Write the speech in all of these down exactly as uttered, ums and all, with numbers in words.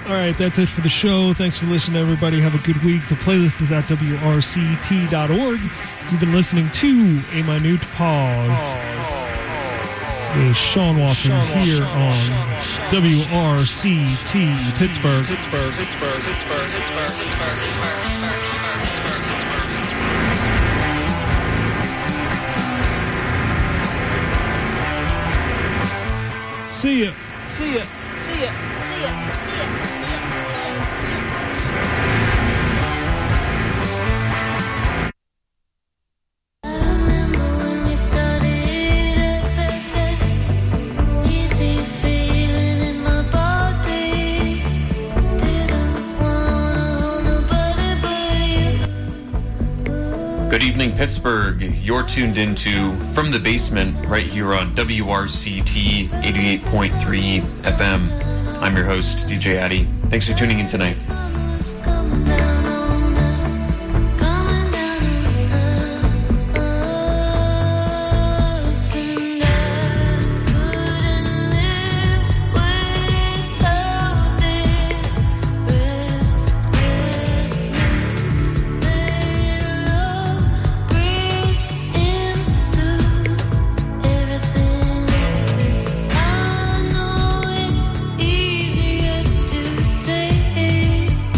All right, that's it for the show. Thanks for listening, everybody. Have a good week. The playlist is at W R C T dot org. You've been listening to A Minute Pause. With Sean Watson Sean here Watson, on Sean Watson. W R C T Pittsburgh. Pittsburgh, Pittsburgh, Pittsburgh, Pittsburgh, Pittsburgh, Pittsburgh, Pittsburgh, Pittsburgh, Pittsburgh. See ya. See ya. See ya. See ya. See ya. Good evening, Pittsburgh. You're tuned into From the Basement right here on W R C T eighty-eight point three F M. I'm your host, D J Addy. Thanks for tuning in tonight. Easier to say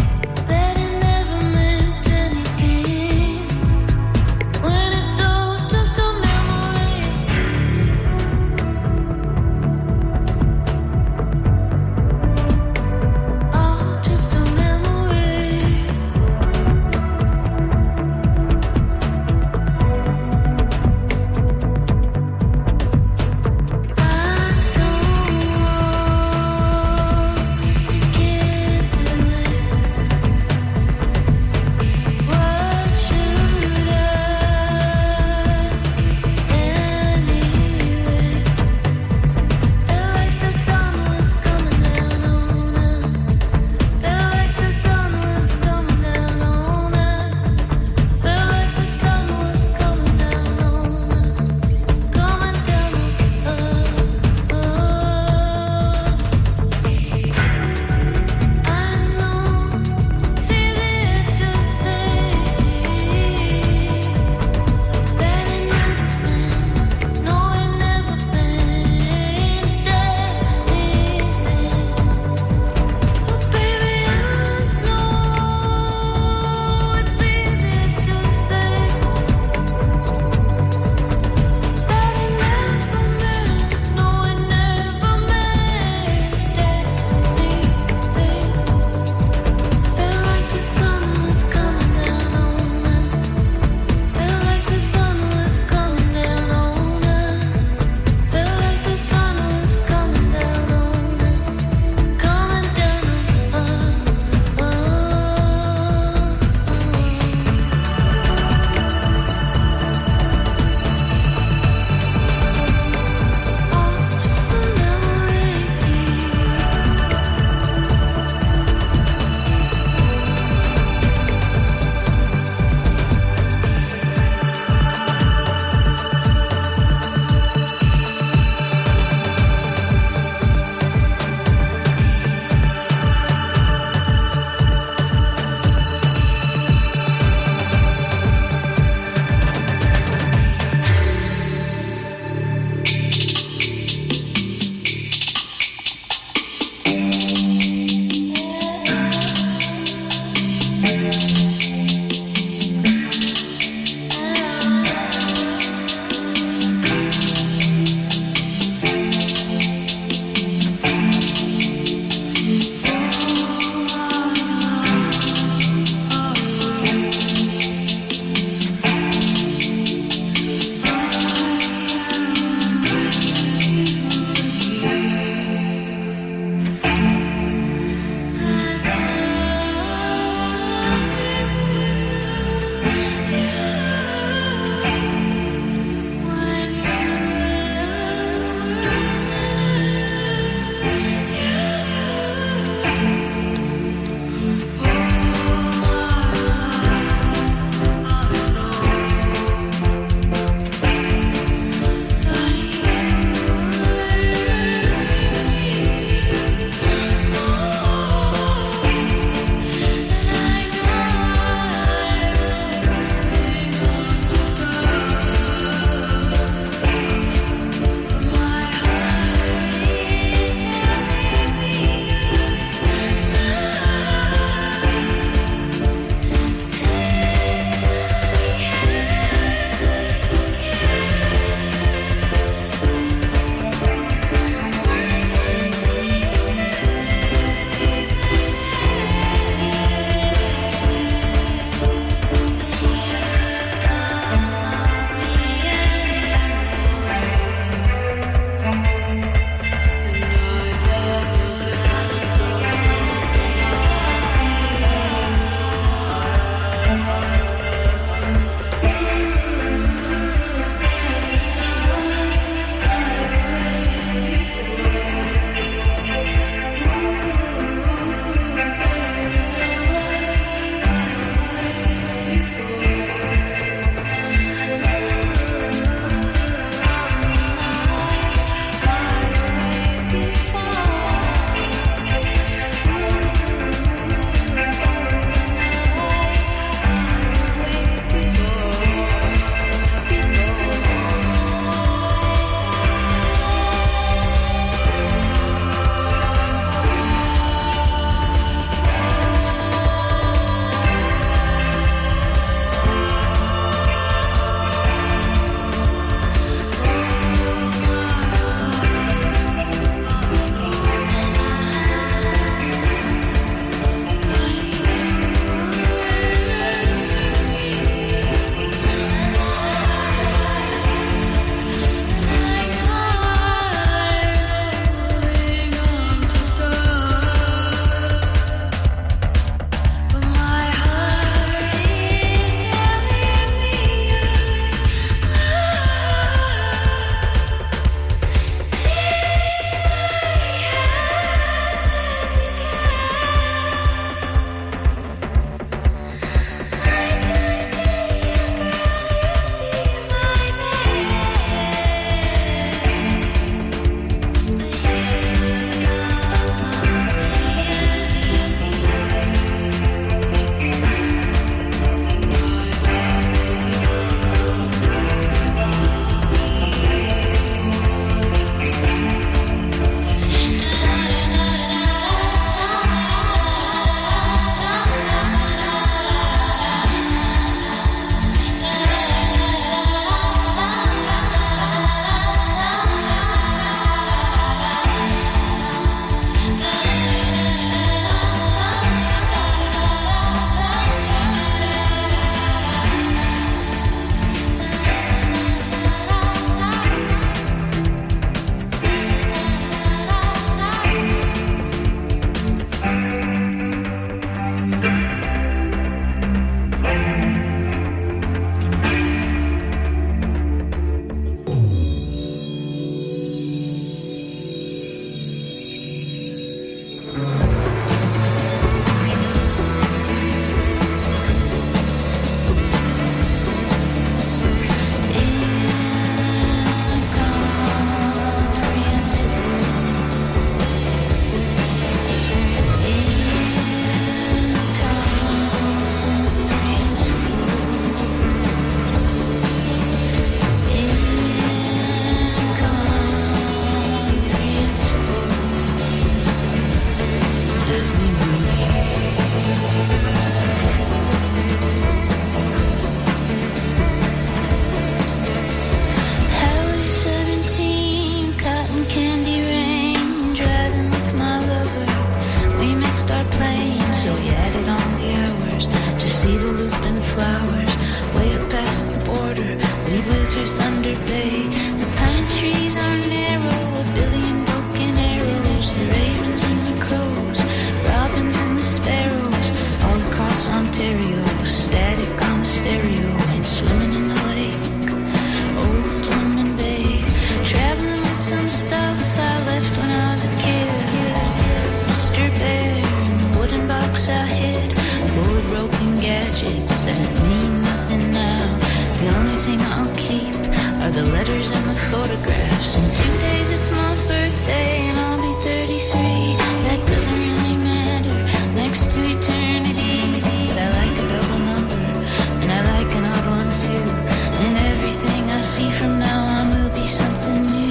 shits that mean nothing now. The only thing I'll keep are the letters and the photographs. In two days it's my birthday and I'll be thirty-three. That doesn't really matter next to eternity. But I like a double number and I like an odd one too. And everything I see from now on will be something new.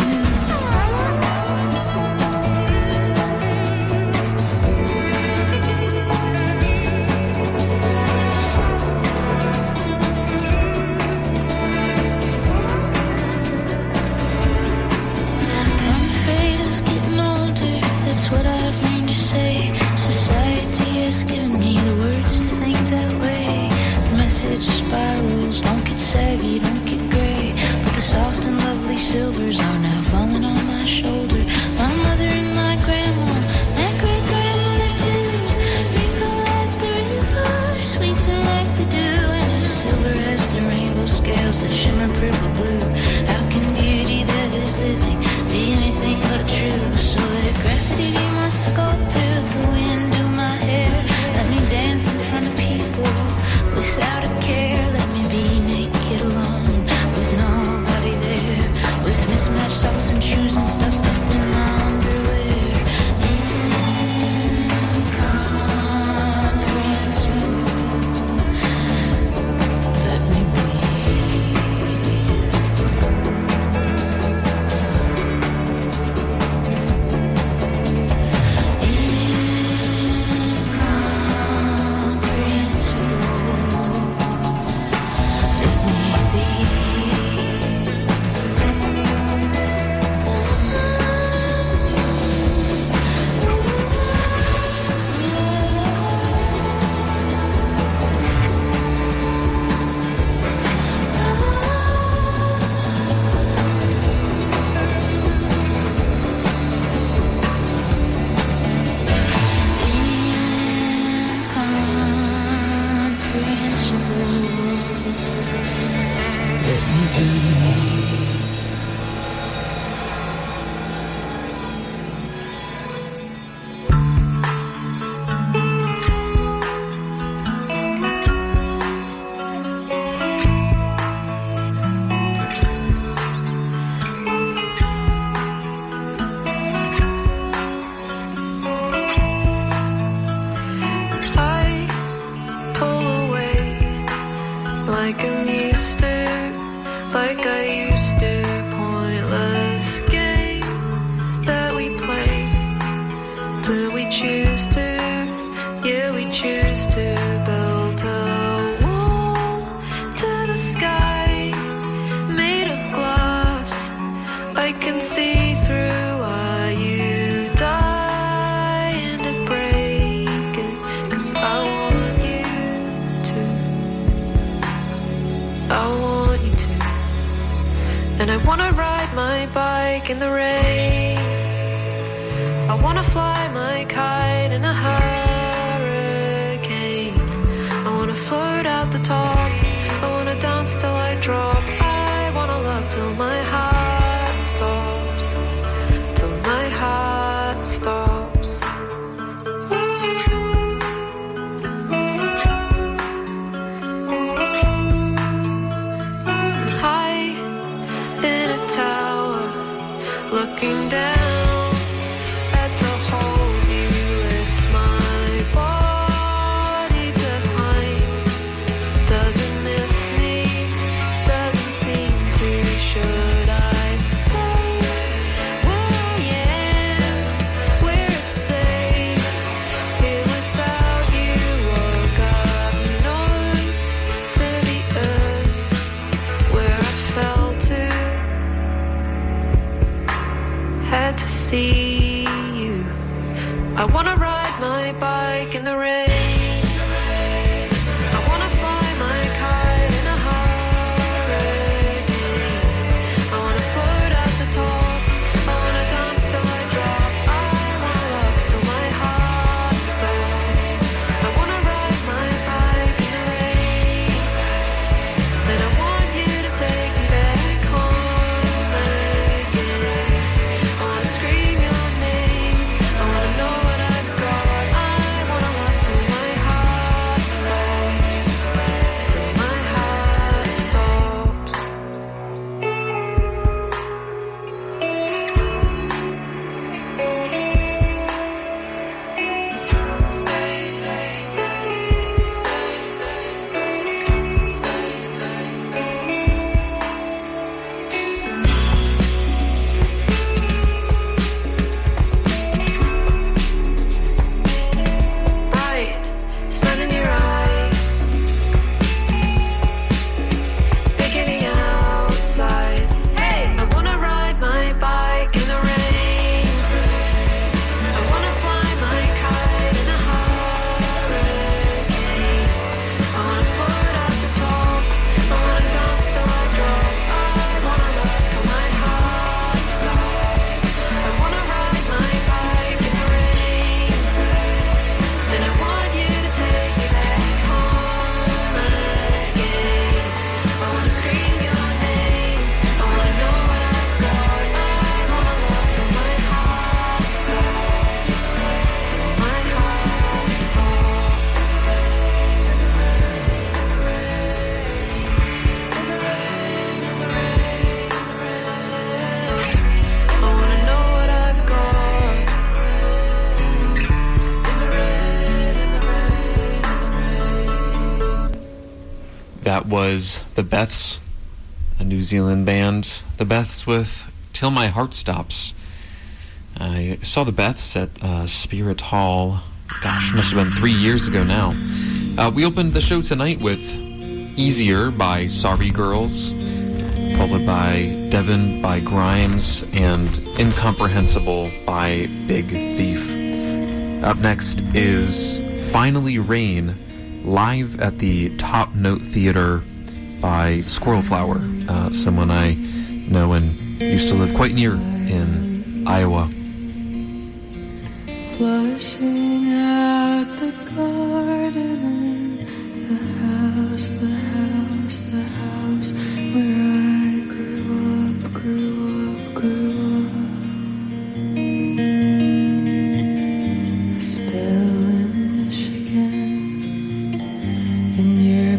Spirals, don't get saggy, don't get gray. But the soft and lovely silvers are now falling on my shoulder. My mother and my grandma, my great grandmother too. Wrinkle like the river, sweeten like the dew, and as silver as the rainbow scales that shimmer purple blue. How can beauty that is living be anything but true? So let gravity be my sculptor, the wind do my hair. Let me dance in front of people without a care. Let me be naked alone with nobody there, with mismatched socks and shoes and stuff stuffed in my underwear. Incomprehensible. Let me be. Scream your name. I wanna know what I've got. I wanna love to That was The Beths, a New Zealand band. The Beths with Till My Heart Stops. I saw The Beths at uh, Spirit Hall, gosh, must have been three years ago now. Uh, we opened the show tonight with Easier by Sorry Girls, followed by Devon by Grimes, and Incomprehensible by Big Thief. Up next is Finally Rain, live at the Top Note Theater by Squirrel Flower, uh, someone I know and used to live quite near in Iowa. Flushing out the garden and the house, the house, the house where I grew up, grew up, grew up. A spill in Michigan, in your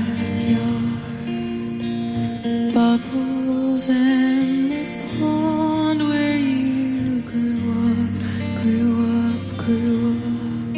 backyard, bubbles in the pond where you grew up, grew up. Grew up.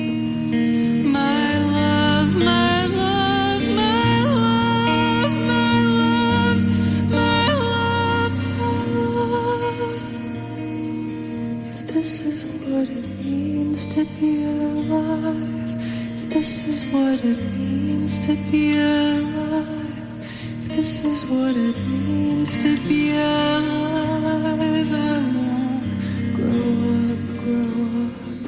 My love, my love, my love, my love, my love, my love. If this is what it means to be alive, if this is what it means to be alive, if this is what it means to be alive, I want to grow up, grow up.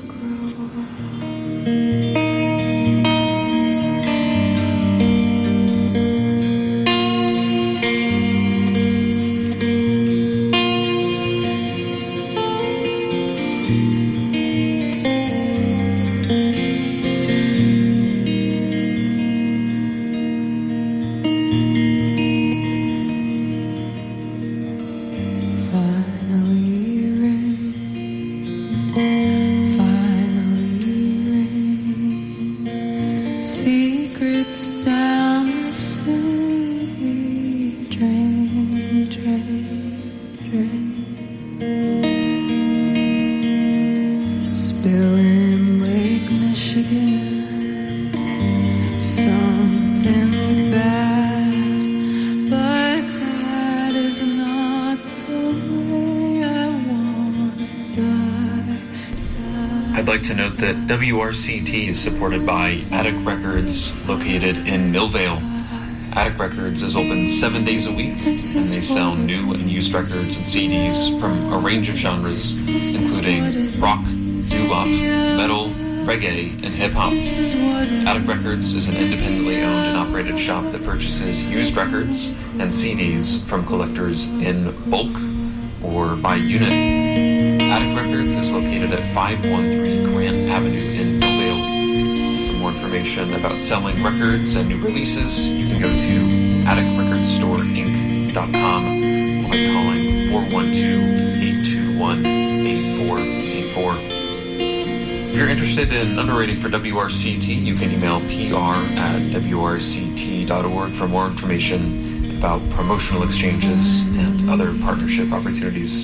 W R C T is supported by Attic Records, located in Millvale. Attic Records is open seven days a week, and they sell new and used records and C Ds from a range of genres, including rock, doo-wop, metal, reggae, and hip-hop. Attic Records is an independently owned and operated shop that purchases used records and C Ds from collectors in bulk or by unit. Attic Records is located at five one three Grant Avenue in Millvale. For more information about selling records and new releases, you can go to attic record store inc dot com or by calling four one two, eight two one, eight four eight four. If you're interested in underwriting for W R C T, you can email P R at W R C T dot org for more information about promotional exchanges and other partnership opportunities.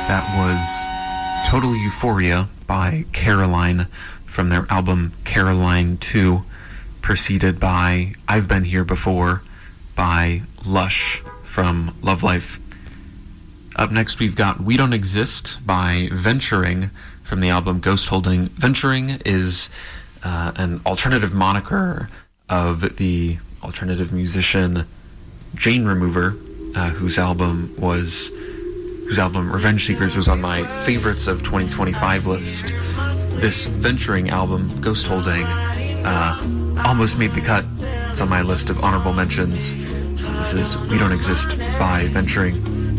That was Total Euphoria by Caroline from their album Caroline two, preceded by I've Been Here Before by Lush from Love Life. Up next, we've got We Don't Exist by Venturing from the album Ghost Holding. Venturing is uh, an alternative moniker of the alternative musician Jane Remover, uh, whose album was whose album Revenge Seekers was on my favorites of twenty twenty-five list. This Venturing album, Ghost Holding, uh, almost made the cut. It's on my list of honorable mentions. This is We Don't Exist by Venturing.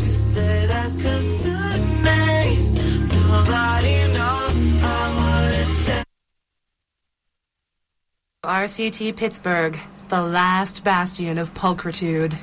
R C T Pittsburgh, the last bastion of pulchritude.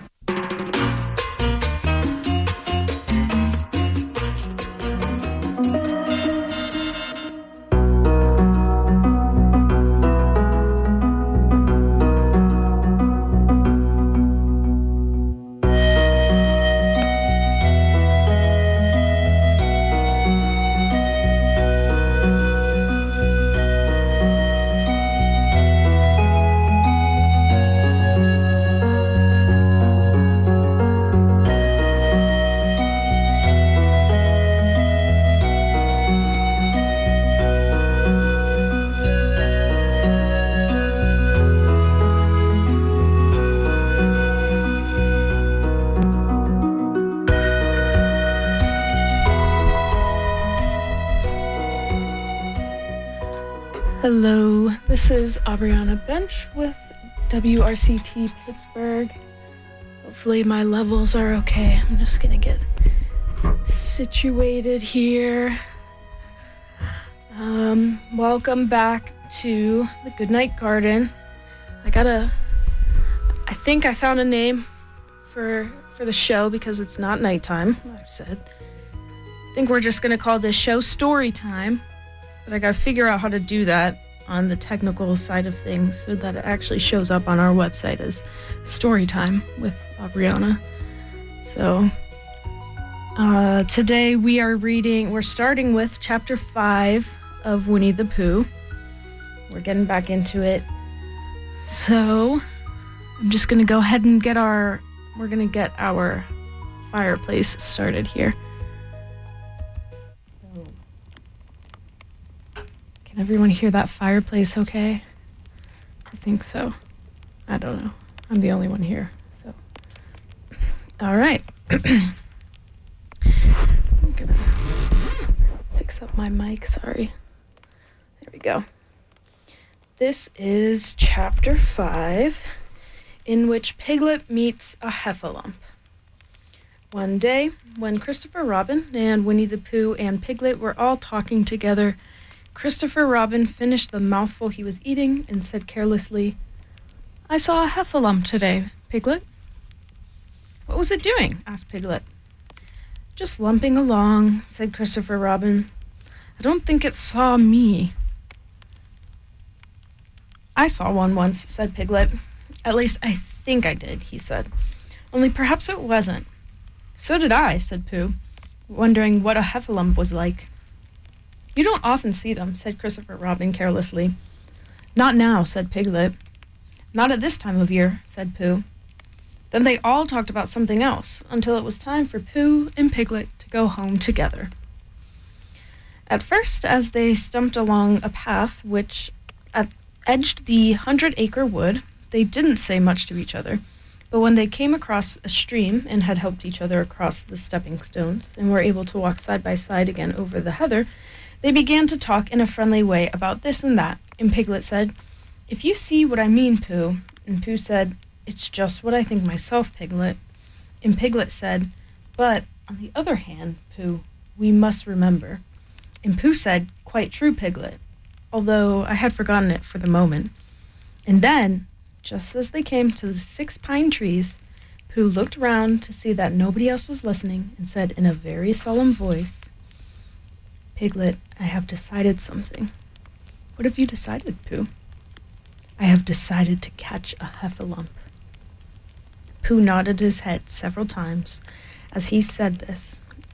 Hello, this is Aubriana Bench with W R C T Pittsburgh. Hopefully my levels are okay. I'm just gonna get situated here. Um, welcome back to the Goodnight Garden. I gotta, I think I found a name for for the show because it's not nighttime, I've said. I think we're just gonna call this show Story Time. But I gotta figure out how to do that on the technical side of things so that it actually shows up on our website as Story Time with Aubriana. So uh, today we are reading, we're starting with chapter five of Winnie the Pooh. We're getting back into it. So I'm just gonna go ahead and get our, we're gonna get our fireplace started here. Can everyone hear that fireplace okay? I think so. I don't know. I'm the only one here, so. All right. I'm gonna fix up my mic, sorry. There we go. This is chapter five, in which Piglet meets a heffalump. One day, when Christopher Robin and Winnie the Pooh and Piglet were all talking together, Christopher Robin finished the mouthful he was eating and said carelessly, "I saw a heffalump today, Piglet." "What was it doing?" asked Piglet. "Just lumping along," said Christopher Robin. "I don't think it saw me." "I saw one once," said Piglet. "At least I think I did," he said. "Only perhaps it wasn't." "So did I," said Pooh, wondering what a heffalump was like. "You don't often see them," said Christopher Robin carelessly. "Not now," said Piglet. "Not at this time of year," said Pooh. Then they all talked about something else, until it was time for Pooh and Piglet to go home together. At first, as they stumped along a path which at, edged the hundred-acre wood, they didn't say much to each other. But when they came across a stream and had helped each other across the stepping stones and were able to walk side by side again over the heather, they began to talk in a friendly way about this and that, and Piglet said, "If you see what I mean, Pooh," and Pooh said, "It's just what I think myself, Piglet." And Piglet said, "But, on the other hand, Pooh, we must remember." And Pooh said, "Quite true, Piglet," although I had forgotten it for the moment. And then, just as they came to the six pine trees, Pooh looked round to see that nobody else was listening and said in a very solemn voice, "Piglet, I have decided something." "What have you decided, Pooh?" "I have decided to catch a heffalump." Pooh nodded his head several times as he said this,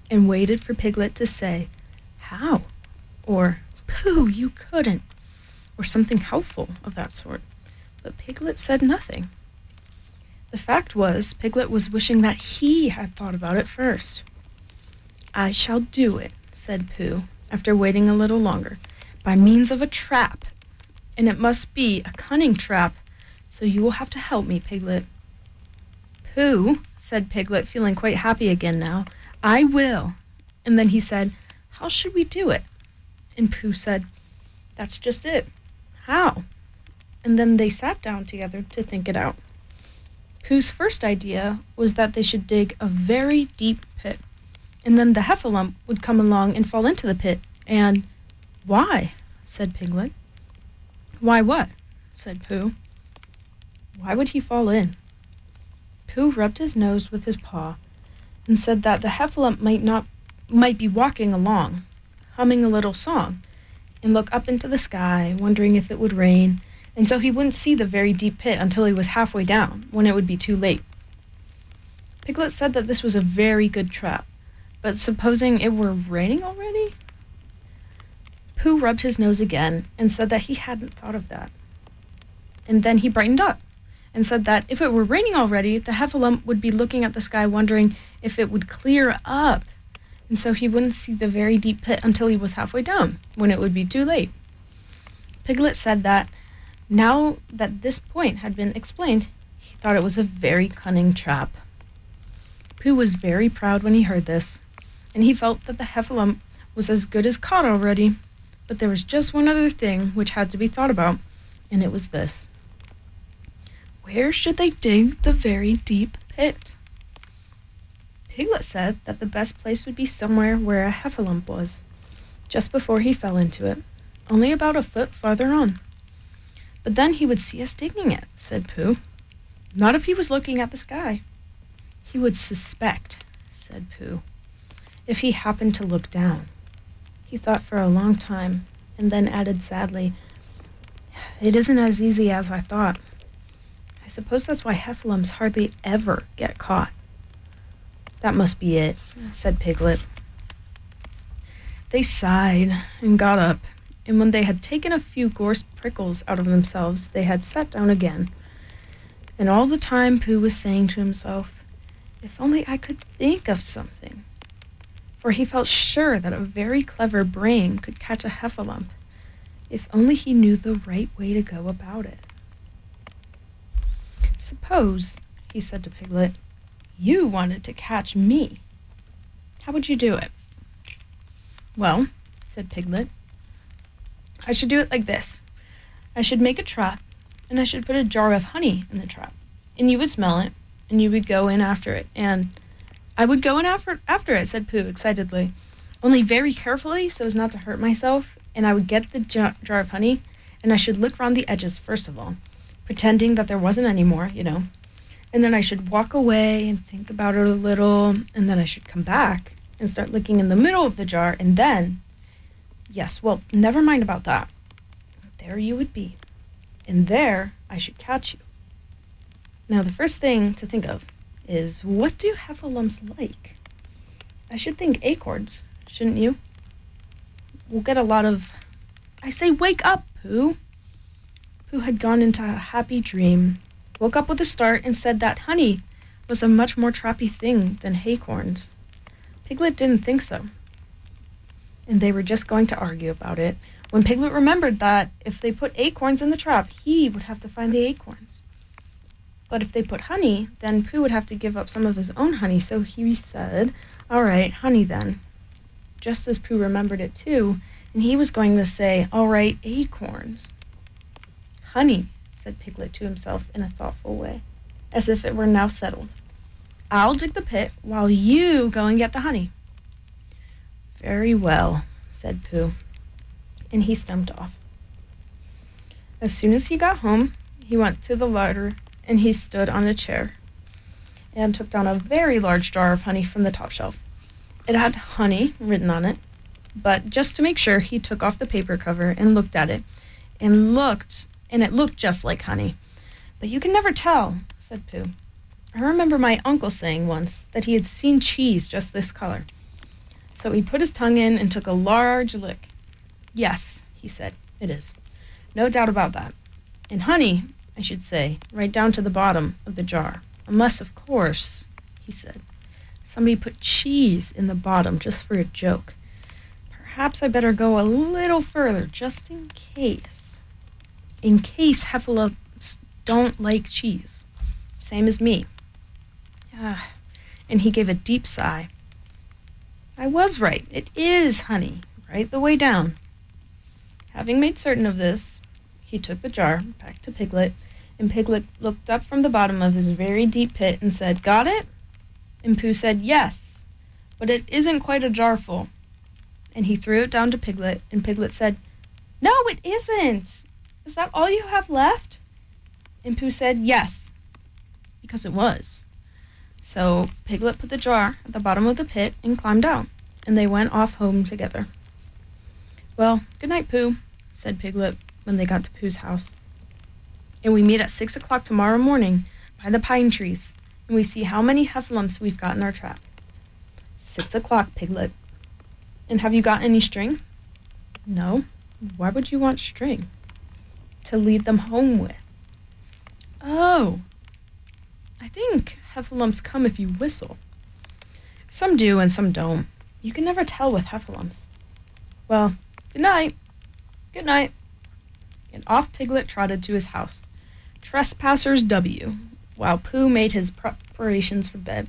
and waited for Piglet to say, "How?" or "Pooh, you couldn't," or something helpful of that sort. But Piglet said nothing. The fact was, Piglet was wishing that he had thought about it first. "I shall do it," said Pooh, after waiting a little longer, "by means of a trap. And it must be a cunning trap, so you will have to help me, Piglet." "Pooh," said Piglet, feeling quite happy again now, "I will." And then he said, "How should we do it?" And Pooh said, "That's just it. How?" And then they sat down together to think it out. Pooh's first idea was that they should dig a very deep pit, and then the heffalump would come along and fall into the pit, and... "Why?" said Piglet. "Why what?" said Pooh. "Why would he fall in?" Pooh rubbed his nose with his paw and said that the heffalump might not might be walking along, humming a little song, and look up into the sky, wondering if it would rain, and so he wouldn't see the very deep pit until he was halfway down, when it would be too late. Piglet said that this was a very good trap, but supposing it were raining already? Pooh rubbed his nose again and said that he hadn't thought of that. And then he brightened up and said that if it were raining already, the heffalump would be looking at the sky wondering if it would clear up, and so he wouldn't see the very deep pit until he was halfway down, when it would be too late. Piglet said that now that this point had been explained, he thought it was a very cunning trap. Pooh was very proud when he heard this, and he felt that the heffalump was as good as caught already. But there was just one other thing which had to be thought about, and it was this. Where should they dig the very deep pit? Piglet said that the best place would be somewhere where a heffalump was, just before he fell into it, only about a foot farther on. But then he would see us digging it, said Pooh. Not if he was looking at the sky. He would suspect, said Pooh, if he happened to look down. He thought for a long time, and then added sadly, "It isn't as easy as I thought. I suppose that's why heffalumps hardly ever get caught." "That must be it," said Piglet. They sighed and got up, and when they had taken a few gorse prickles out of themselves, they had sat down again. And all the time Pooh was saying to himself, "If only I could think of something." For he felt sure that a very clever brain could catch a heffalump, if only he knew the right way to go about it. "Suppose," he said to Piglet, "you wanted to catch me. How would you do it?" "Well," said Piglet, "I should do it like this. I should make a trap, and I should put a jar of honey in the trap, and you would smell it, and you would go in after it, and..." "I would go in after, after it," said Pooh excitedly, "only very carefully so as not to hurt myself, and I would get the jar, jar of honey, and I should look round the edges first of all, pretending that there wasn't any more, you know, and then I should walk away and think about it a little, and then I should come back and start looking in the middle of the jar, and then, yes, well, never mind about that. There you would be, and there I should catch you. Now the first thing to think of is, what do heffalumps like? I should think acorns, shouldn't you? We'll get a lot of... I say, wake up, Pooh!" Pooh had gone into a happy dream, woke up with a start, and said that honey was a much more trappy thing than acorns. Piglet didn't think so. And they were just going to argue about it, when Piglet remembered that if they put acorns in the trap, he would have to find the acorns. But if they put honey, then Pooh would have to give up some of his own honey, so he said, "All right, honey then." Just as Pooh remembered it too, and he was going to say, "All right, acorns." "Honey," said Piglet to himself in a thoughtful way, as if it were now settled. "I'll dig the pit while you go and get the honey." "Very well," said Pooh, and he stumped off. As soon as he got home, he went to the larder, and he stood on a chair and took down a very large jar of honey from the top shelf. It had honey written on it, but just to make sure, he took off the paper cover and looked at it, and looked, and it looked just like honey. "But you can never tell," said Pooh. "I remember my uncle saying once that he had seen cheese just this color. So he put his tongue in and took a large lick. Yes, he said, it is. No doubt about that. And honey, I should say, right down to the bottom of the jar. Unless, of course, he said, somebody put cheese in the bottom just for a joke. Perhaps I better go a little further, just in case. In case heffalumps don't like cheese. Same as me. Ah, and he gave a deep sigh. I was right. It is honey, right the way down. Having made certain of this, he took the jar back to Piglet, and Piglet looked up from the bottom of his very deep pit and said, "Got it?" And Pooh said, "Yes, but it isn't quite a jar full." And he threw it down to Piglet, and Piglet said, "No, it isn't. Is that all you have left?" And Pooh said, "Yes," because it was. So Piglet put the jar at the bottom of the pit and climbed out, and they went off home together. "Well, good night, Pooh," said Piglet when they got to Pooh's house. "And we meet at six o'clock tomorrow morning by the pine trees, and we see how many heffalumps we've got in our trap." Six o'clock, Piglet. "And have you got any string?" "No. Why would you want string?" "To lead them home with." "Oh. I think heffalumps come if you whistle." "Some do and some don't. You can never tell with heffalumps." "Well, good night." "Good night." And off Piglet trotted to his house. Trespassers W, while Pooh made his preparations for bed.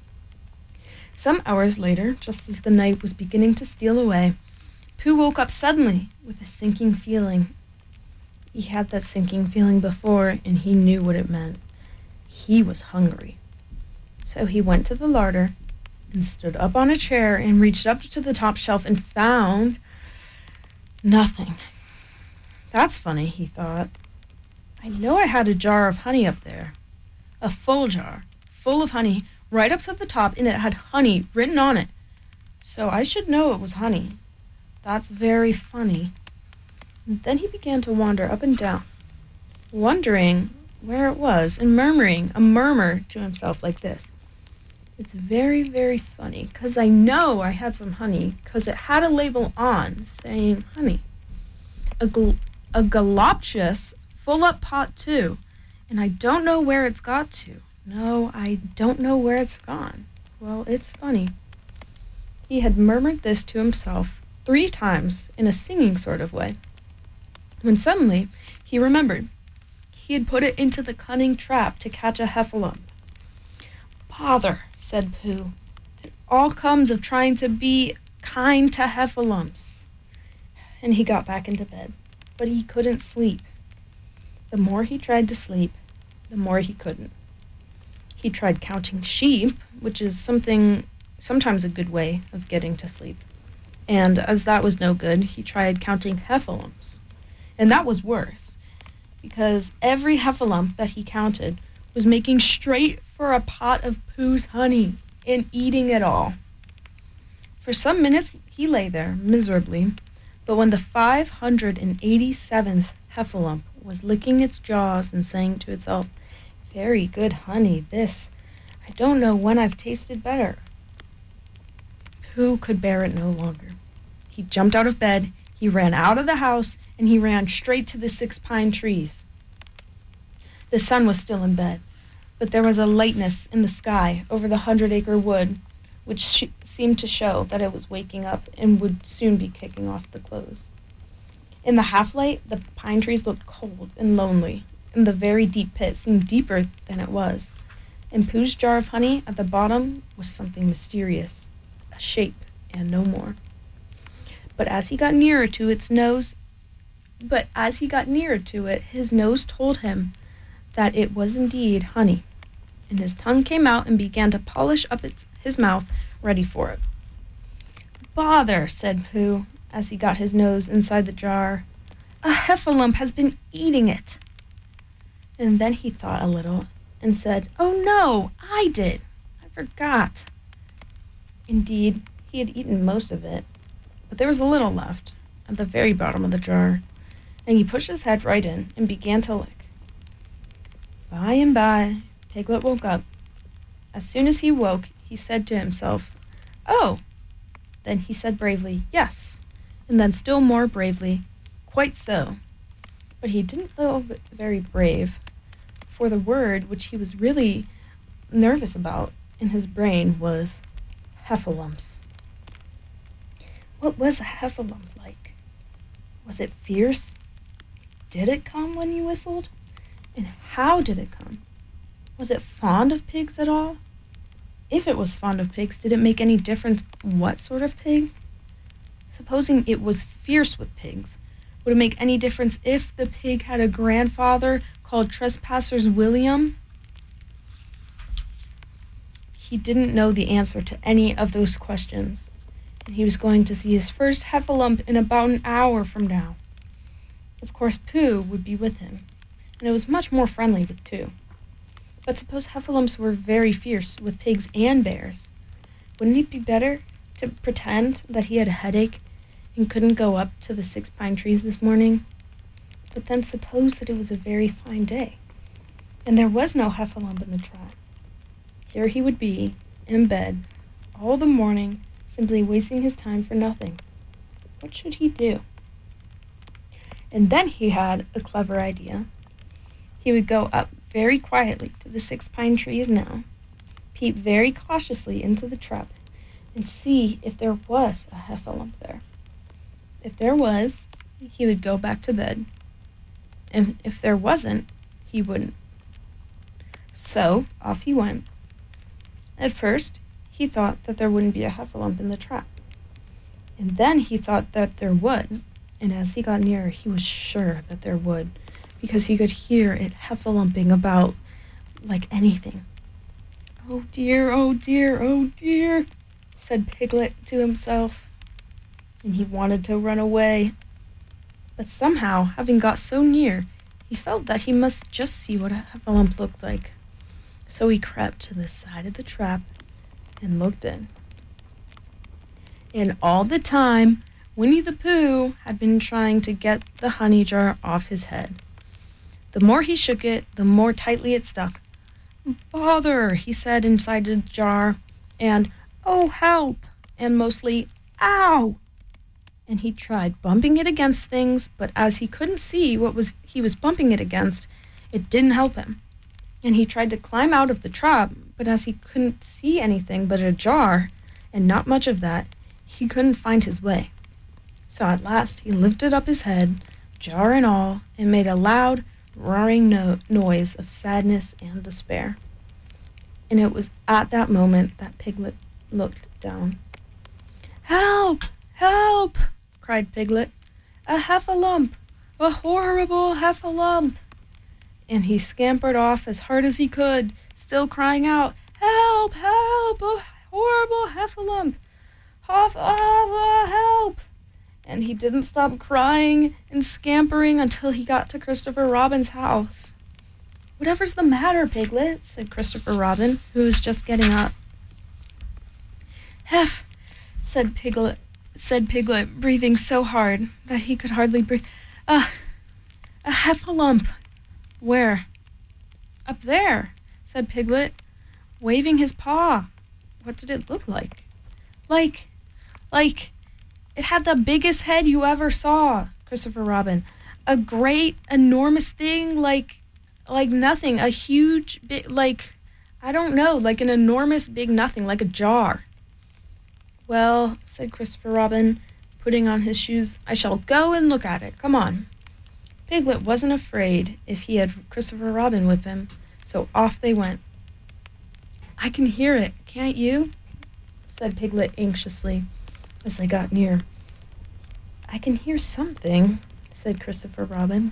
Some hours later, just as the night was beginning to steal away, Pooh woke up suddenly with a sinking feeling. He had that sinking feeling before, and he knew what it meant. He was hungry. So he went to the larder and stood up on a chair and reached up to the top shelf and found nothing. That's funny, he thought. I know I had a jar of honey up there. A full jar, full of honey, right up to the top, and it had honey written on it. So I should know it was honey. That's very funny. And then he began to wander up and down, wondering where it was, and murmuring a murmur to himself like this. It's very, very funny, 'cause I know I had some honey, 'cause it had a label on saying honey. A, gl- a galoptious full-up pot, too, and I don't know where it's got to. No, I don't know where it's gone. Well, it's funny. He had murmured this to himself three times in a singing sort of way, when suddenly he remembered. He had put it into the cunning trap to catch a heffalump. "Bother," said Pooh. "It all comes of trying to be kind to heffalumps." And he got back into bed, but he couldn't sleep. The more he tried to sleep, the more he couldn't. He tried counting sheep, which is something, sometimes a good way of getting to sleep. And as that was no good, he tried counting heffalumps. And that was worse, because every heffalump that he counted was making straight for a pot of Pooh's honey and eating it all. For some minutes he lay there miserably, but when the five hundred eighty-seventh heffalump was licking its jaws and saying to itself, "Very good honey, this. I don't know when I've tasted better," Pooh could bear it no longer. He jumped out of bed, he ran out of the house, and he ran straight to the six pine trees. The sun was still in bed, but there was a lightness in the sky over the hundred-acre wood, which sh- seemed to show that it was waking up and would soon be kicking off the clothes. In the half-light, the pine trees looked cold and lonely, and the very deep pit seemed deeper than it was. And Pooh's jar of honey at the bottom was something mysterious, a shape and no more. But as he got nearer to its nose, but as he got nearer to it, his nose told him that it was indeed honey, and his tongue came out and began to polish up its, his mouth, ready for it. "Bother," said Pooh, as he got his nose inside the jar. "A heffalump has been eating it." And then he thought a little and said, "Oh no, I did. I forgot." Indeed, he had eaten most of it, but there was a little left at the very bottom of the jar, and he pushed his head right in and began to lick. By and by, Piglet woke up. As soon as he woke, he said to himself, "Oh, Then he said bravely, yes, and then still more bravely, quite so. But he didn't feel v- very brave, for the word which he was really nervous about in his brain was heffalumps. What was a heffalump like? Was it fierce? Did it come when you whistled? And how did it come? Was it fond of pigs at all? If it was fond of pigs, did it make any difference what sort of pig? Supposing it was fierce with pigs, would it make any difference if the pig had a grandfather called Trespassers William? He didn't know the answer to any of those questions, and he was going to see his first heffalump in about an hour from now. Of course, Pooh would be with him, and it was much more friendly with two. But suppose heffalumps were very fierce with pigs and bears. Wouldn't it be better to pretend that he had a headache and couldn't go up to the six pine trees this morning? But then suppose that it was a very fine day, and there was no heffalump in the trap. Here he would be, in bed, all the morning, simply wasting his time for nothing. What should he do? And then he had a clever idea. He would go up very quietly to the six pine trees now, peep very cautiously into the trap, and see if there was a heffalump there. If there was, he would go back to bed, and if there wasn't, he wouldn't. So off he went. At first, he thought that there wouldn't be a heffalump in the trap, and then he thought that there would, and as he got nearer, he was sure that there would, because he could hear it heffalumping about like anything. "Oh dear, oh dear, oh dear," said Piglet to himself, and he wanted to run away. But somehow, having got so near, he felt that he must just see what a heffalump looked like. So he crept to the side of the trap and looked in. And all the time, Winnie the Pooh had been trying to get the honey jar off his head. The more he shook it, the more tightly it stuck. "Bother," he said inside the jar, and "Oh, help," and mostly "Ow." And he tried bumping it against things, but as he couldn't see what was he was bumping it against, it didn't help him. And he tried to climb out of the trap, but as he couldn't see anything but a jar, and not much of that, he couldn't find his way. So at last he lifted up his head, jar and all, and made a loud, roaring no- noise of sadness and despair. And it was at that moment that Piglet looked down. "Help! Help!" cried Piglet. "A heffalump! A horrible heffalump!" And he scampered off as hard as he could, still crying out, "Help! Help! A horrible heffalump! Hoff, ah, help!" And he didn't stop crying and scampering until he got to Christopher Robin's house. "Whatever's the matter, Piglet?" said Christopher Robin, who was just getting up. "Heff," said Piglet, said Piglet, breathing so hard that he could hardly breathe. "Ah, a heffalump." "Where?" "Up there," said Piglet, waving his paw. What did it look like? Like, like... It had the biggest head you ever saw, Christopher Robin. A great, enormous thing, like, like nothing. A huge, big, like, I don't know, like an enormous big nothing, like a jar. "Well," said Christopher Robin, putting on his shoes, "I shall go and look at it. Come on." Piglet wasn't afraid if he had Christopher Robin with him, so off they went. "I can hear it, can't you?" said Piglet anxiously, as they got near. "I can hear something," said Christopher Robin.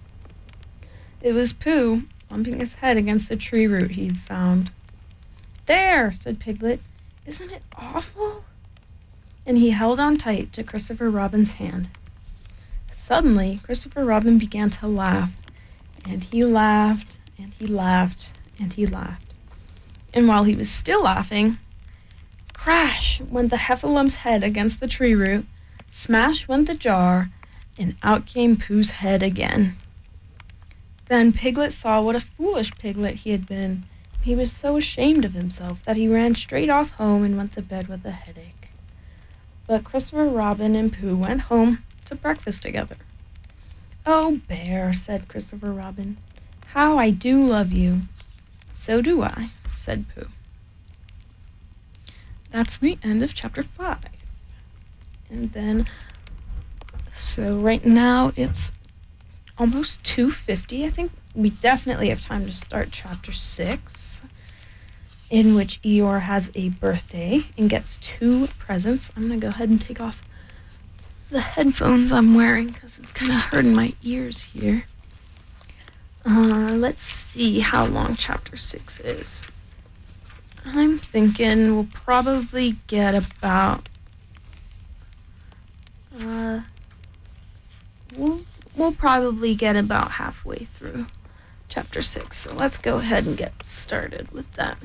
It was Pooh, bumping his head against the tree root he'd found. "There," said Piglet. "Isn't it awful?" And he held on tight to Christopher Robin's hand. Suddenly, Christopher Robin began to laugh, and he laughed, and he laughed, and he laughed. And while he was still laughing, crash went the heffalump's head against the tree root, smash went the jar, and out came Pooh's head again. Then Piglet saw what a foolish Piglet he had been. He was so ashamed of himself that he ran straight off home and went to bed with a headache. But Christopher Robin and Pooh went home to breakfast together. "Oh, Bear," said Christopher Robin, "how I do love you." "So do I," said Pooh. That's the end of chapter five. And then, so right now it's almost two fifty. I think we definitely have time to start chapter six, in which Eeyore has a birthday and gets two presents. I'm going to go ahead and take off the headphones I'm wearing because it's kind of hurting my ears here. Uh, let's see how long chapter six is. I'm thinking we'll probably get about... Uh, we'll, we'll probably get about halfway through chapter six. So let's go ahead and get started with that.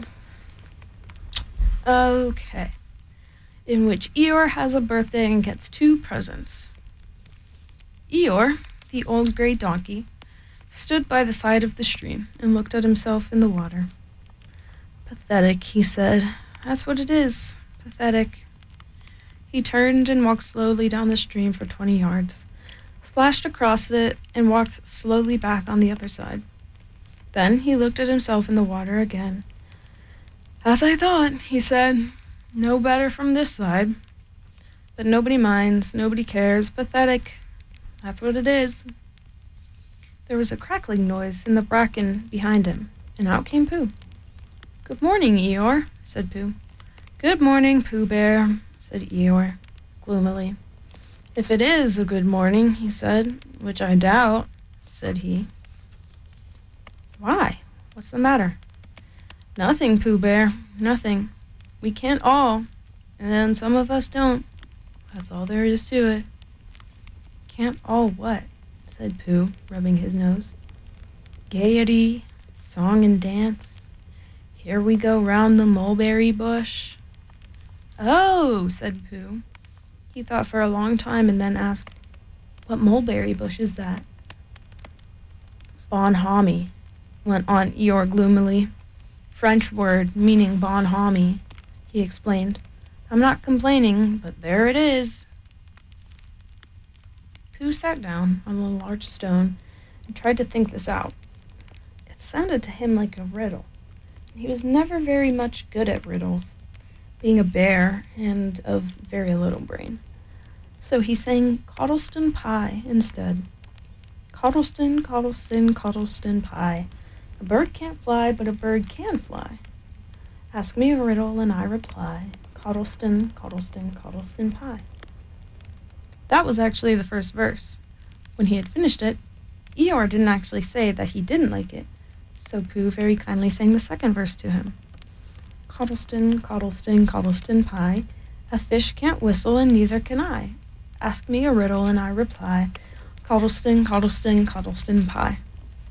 Okay. In which Eeyore has a birthday and gets two presents. Eeyore, the old gray donkey, stood by the side of the stream and looked at himself in the water. "Pathetic," he said. "That's what it is. Pathetic." He turned and walked slowly down the stream for twenty yards, splashed across it, and walked slowly back on the other side. Then he looked at himself in the water again. "As I thought," he said. "No better from this side. But nobody minds, nobody cares. Pathetic. That's what it is." There was a crackling noise in the bracken behind him, and out came Pooh. "Good morning, Eeyore," said Pooh. "Good morning, Pooh Bear," said Eeyore, gloomily. "If it is a good morning," he said, "which I doubt," said he. "Why? What's the matter?" "Nothing, Pooh Bear, nothing. We can't all, and then some of us don't. That's all there is to it." "Can't all what?" said Pooh, rubbing his nose. "Gaiety, song and dance. Here we go round the mulberry bush." "Oh," said Pooh. He thought for a long time and then asked, "What mulberry bush is that?" "Bonhomie," went on Eeyore gloomily. "French word meaning bonhomie," he explained. "I'm not complaining, but there it is." Pooh sat down on a large stone and tried to think this out. It sounded to him like a riddle. He was never very much good at riddles, being a bear and of very little brain. So he sang Coddleston Pie instead. "Coddleston, Coddleston, Coddleston Pie. A bird can't fly, but a bird can fly. Ask me a riddle and I reply. Coddleston, Coddleston, Coddleston Pie." That was actually the first verse. When he had finished it, Eeyore didn't actually say that he didn't like it, so Pooh very kindly sang the second verse to him. "Coddleston, Coddleston, Coddleston Pie. A fish can't whistle and neither can I. Ask me a riddle and I reply. Coddleston, Coddleston, Coddleston Pie."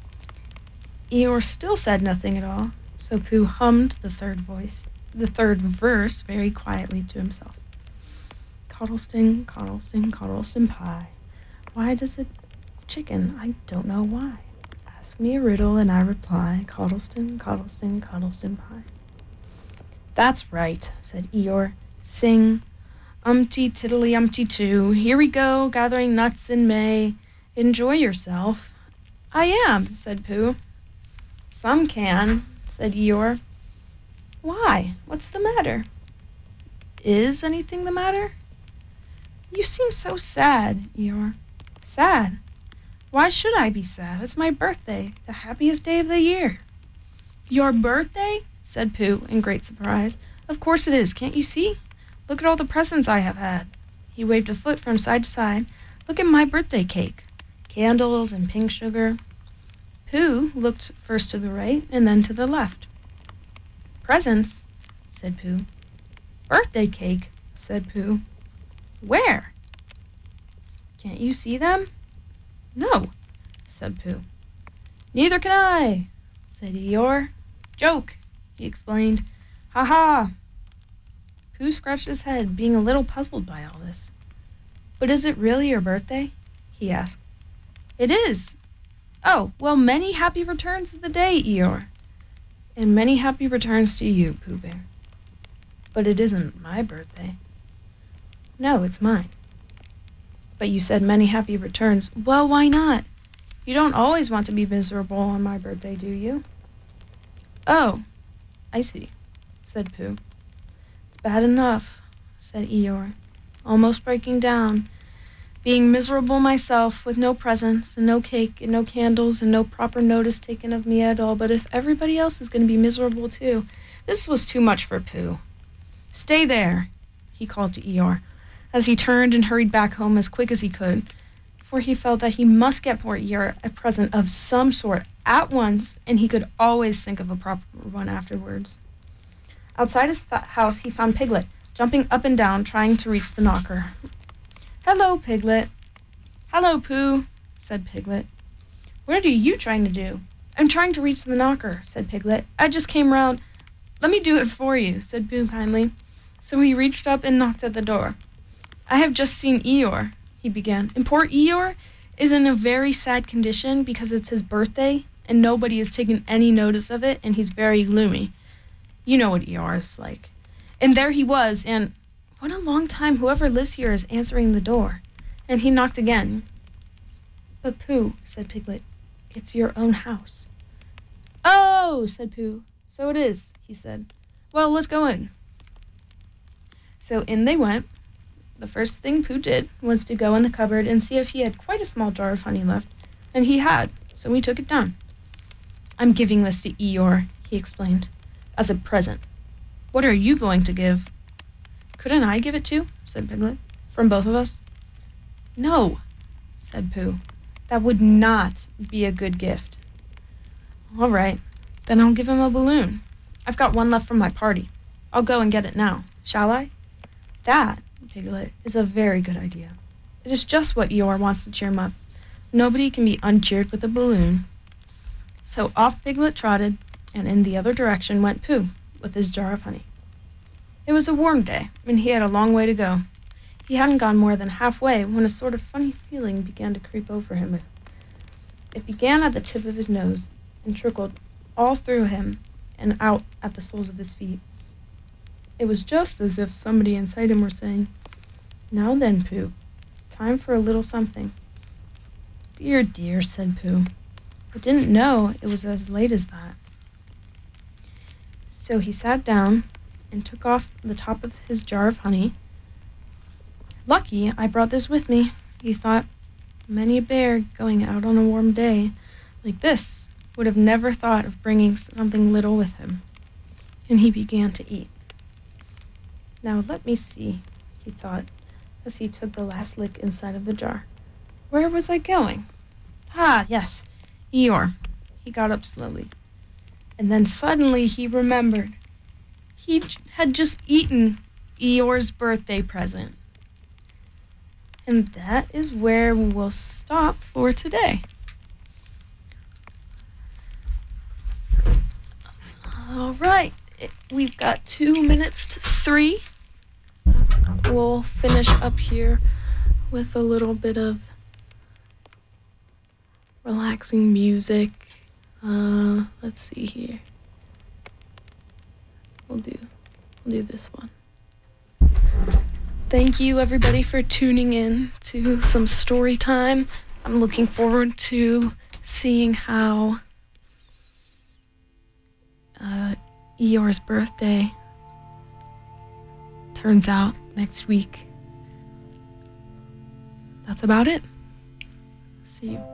Eeyore still said nothing at all, so Pooh hummed the third voice, the third verse very quietly to himself. "Coddleston, Coddleston, Coddleston Pie. Why does a chicken? I don't know why. Ask me a riddle and I reply. Coddleston, Coddleston, Coddleston Pie." "That's right," said Eeyore. "Sing, umpty tiddly umpty too. Here we go, gathering nuts in May. Enjoy yourself." "I am," said Pooh. "Some can," said Eeyore. "Why? What's the matter?" "Is anything the matter?" "You seem so sad, Eeyore." "Sad? Why should I be sad? It's my birthday, the happiest day of the year." "Your birthday?" said Pooh in great surprise. "Of course it is. Can't you see? Look at all the presents I have had." He waved a foot from side to side. "Look at my birthday cake. Candles and pink sugar." Pooh looked first to the right and then to the left. "Presents?" said Pooh. "Birthday cake," said Pooh. "Where?" "Can't you see them?" "No," said Pooh. "Neither can I," said Eeyore. "Joke," he explained. "Ha ha." Pooh scratched his head, being a little puzzled by all this. "But is it really your birthday?" he asked. "It is." "Oh, well, many happy returns of the day, Eeyore." "And many happy returns to you, Pooh Bear." "But it isn't my birthday." No, it's mine. But you said many happy returns. Well, why not? You don't always want to be miserable on my birthday, do you? Oh, I see, said Pooh. It's bad enough, said Eeyore, almost breaking down. Being miserable myself, with no presents, and no cake, and no candles, and no proper notice taken of me at all. But if everybody else is going to be miserable too, this was too much for Pooh. Stay there, he called to Eeyore, as he turned and hurried back home as quick as he could, for he felt that he must get poor Eeyore a present of some sort at once, and he could always think of a proper one afterwards. Outside his fa- house, he found Piglet, jumping up and down, trying to reach the knocker. Hello, Piglet. Hello, Pooh, said Piglet. What are you trying to do? I'm trying to reach the knocker, said Piglet. I just came round. Let me do it for you, said Pooh kindly. So he reached up and knocked at the door. I have just seen Eeyore, he began, and poor Eeyore is in a very sad condition because it's his birthday and nobody has taken any notice of it, and he's very gloomy. You know what Eeyore is like. And there he was, and what a long time whoever lives here is answering the door. And he knocked again. But Pooh, said Piglet, it's your own house. Oh, said Pooh, so it is, he said. Well, let's go in. So in they went. The first thing Pooh did was to go in the cupboard and see if he had quite a small jar of honey left. And he had, so he took it down. I'm giving this to Eeyore, he explained, as a present. What are you going to give? Couldn't I give it too? Said Piglet. From both of us? No, said Pooh. That would not be a good gift. All right, then I'll give him a balloon. I've got one left from my party. I'll go and get it now. Shall I? That, Piglet, is a very good idea. It is just what Eeyore wants to cheer him up. Nobody can be uncheered with a balloon. So off Piglet trotted, and in the other direction went Pooh with his jar of honey. It was a warm day, and he had a long way to go. He hadn't gone more than halfway when a sort of funny feeling began to creep over him. It began at the tip of his nose and trickled all through him and out at the soles of his feet. It was just as if somebody inside him were saying, Now then, Pooh, time for a little something. Dear, dear, said Pooh. I didn't know it was as late as that. So he sat down and took off the top of his jar of honey. Lucky I brought this with me, he thought. Many a bear going out on a warm day like this would have never thought of bringing something little with him. And he began to eat. Now let me see, he thought, as he took the last lick inside of the jar. Where was I going? Ah, yes, Eeyore. He got up slowly. And then suddenly he remembered. He j- had just eaten Eeyore's birthday present. And that is where we'll stop for today. All right, we've got two minutes to three. We'll finish up here with a little bit of relaxing music. Uh, let's see here. We'll do, we'll do this one. Thank you, everybody, for tuning in to some story time. I'm looking forward to seeing how uh, Eeyore's birthday turns out next week. That's about it. See you.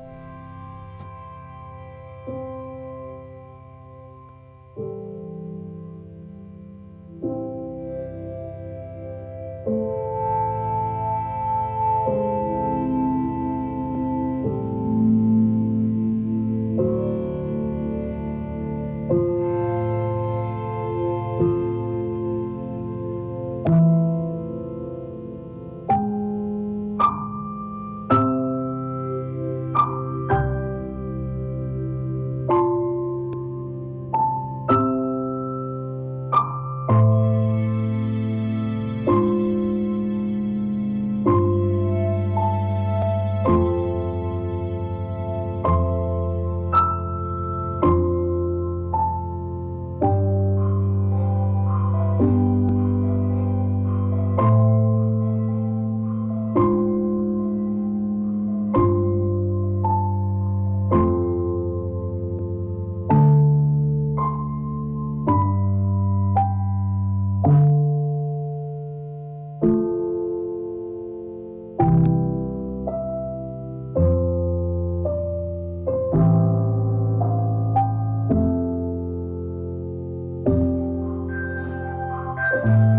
Thank you.